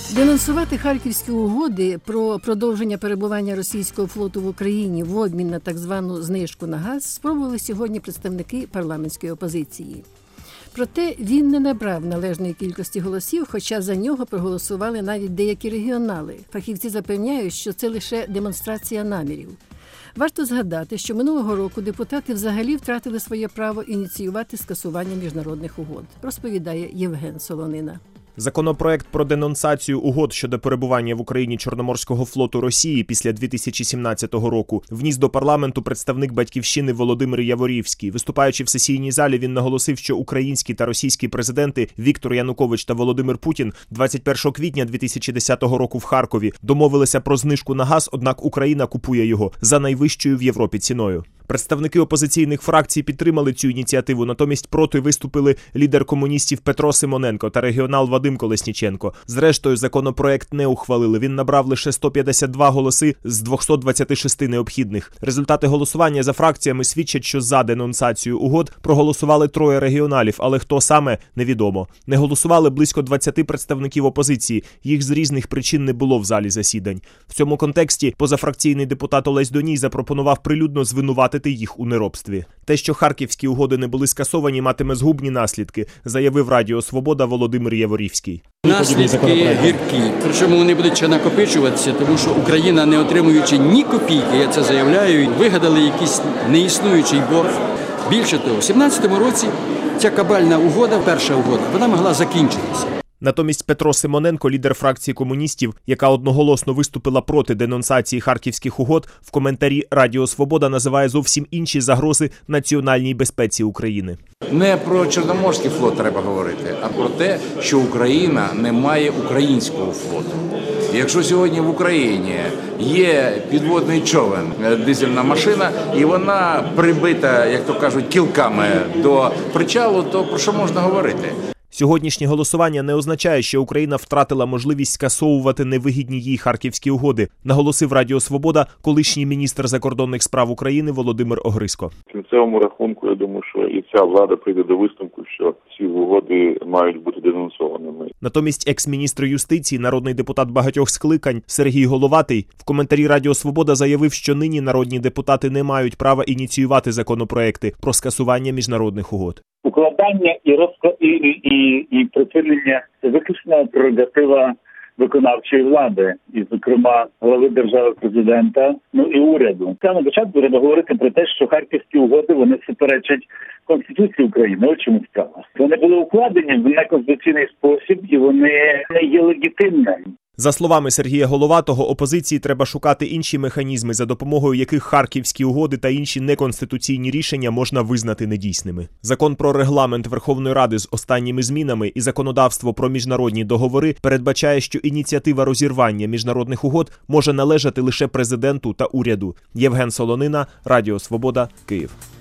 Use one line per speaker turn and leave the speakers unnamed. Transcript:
Денонсувати Харківські угоди про продовження перебування російського флоту в Україні в обмін на так звану знижку на газ спробували сьогодні представники парламентської опозиції. Проте він не набрав належної кількості голосів, хоча за нього проголосували навіть деякі регіонали. Фахівці запевняють, що це лише демонстрація намірів. Варто згадати, що минулого року депутати взагалі втратили своє право ініціювати скасування міжнародних угод, розповідає Євген Солонина.
Законопроект про денонсацію угод щодо перебування в Україні Чорноморського флоту Росії після 2017 року вніс до парламенту представник «Батьківщини» Володимир Яворівський. Виступаючи в сесійній залі, він наголосив, що українські та російські президенти Віктор Янукович та Володимир Путін 21 квітня 2010 року в Харкові домовилися про знижку на газ, однак Україна купує його за найвищою в Європі ціною. Представники опозиційних фракцій підтримали цю ініціативу, натомість проти виступили лідер комуністів Петро Симоненко та регіонал Вадим Колесніченко. Зрештою, законопроект не ухвалили. Він набрав лише 152 голоси з 226 необхідних. Результати голосування за фракціями свідчать, що за денонсацію угод проголосували 3 регіоналів, але хто саме – невідомо. Не голосували близько 20 представників опозиції. Їх з різних причин не було в залі засідань. В цьому контексті позафракційний депутат Олесь Доній запропонував прилюдно звинуватити їх у неробстві. Те, що харківські угоди не були скасовані, матиме згубні наслідки, заявив Радіо Свобода Володимир Яворівський.
Наслідки гіркі, причому вони будуть ще накопичуватися, тому що Україна, не отримуючи ні копійки, я це заявляю, вигадали якийсь неіснуючий борг. Більше того, у 2017 році ця кабальна угода, перша угода, вона могла закінчитися.
Натомість Петро Симоненко, лідер фракції комуністів, яка одноголосно виступила проти денонсації харківських угод, в коментарі Радіо Свобода називає зовсім інші загрози національній безпеці України.
Не про Чорноморський флот треба говорити, а про те, що Україна не має українського флоту. Якщо сьогодні в Україні є підводний човен, дизельна машина, і вона прибита, як то кажуть, кілками до причалу, то про що можна говорити?
Сьогоднішнє голосування не означає, що Україна втратила можливість скасовувати невигідні їй харківські угоди, наголосив Радіо Свобода колишній міністр закордонних справ України Володимир Огриско.
В кінцевому рахунку, я думаю, що і ця влада прийде до висновку, що ці угоди мають бути денонсованими.
Натомість екс-міністр юстиції, народний депутат багатьох скликань Сергій Головатий в коментарі Радіо Свобода заявив, що нині народні депутати не мають права ініціювати законопроекти про скасування міжнародних угод.
Укладання і припинення – це виключно прерогатива виконавчої влади, і, зокрема, глави держави, президента, і уряду. Саме початку треба говорити про те, що харківські угоди, вони суперечать Конституції України. Ось чому справа. Вони були укладені в неконституційний спосіб, і вони не є легітимними.
За словами Сергія Головатого, опозиції треба шукати інші механізми, за допомогою яких харківські угоди та інші неконституційні рішення можна визнати недійсними. Закон про регламент Верховної Ради з останніми змінами і законодавство про міжнародні договори передбачає, що ініціатива розірвання міжнародних угод може належати лише президенту та уряду. Євген Солонина, Радіо Свобода, Київ.